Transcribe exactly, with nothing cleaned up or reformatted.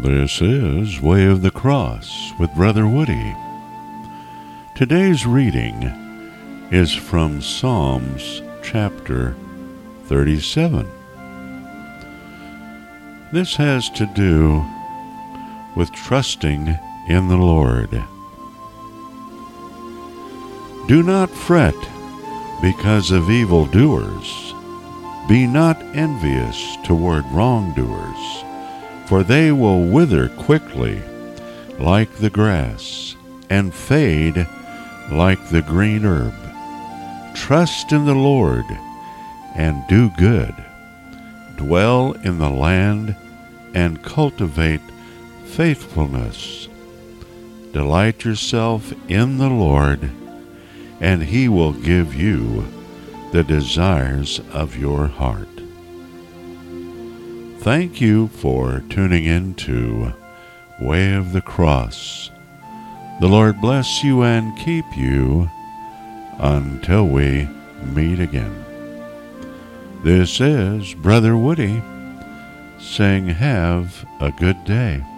This is Way of the Cross with Brother Woody. Today's reading is from Psalms chapter thirty-seven. This has to do with trusting in the Lord. Do not fret because of evildoers. Be not envious toward wrongdoers, for they will wither quickly like the grass, and fade like the green herb. Trust in the Lord, and do good. Dwell in the land, and cultivate faithfulness. Delight yourself in the Lord, and He will give you the desires of your heart. Thank you for tuning in to Way of the Cross. The Lord bless you and keep you until we meet again. This is Brother Woody saying have a good day.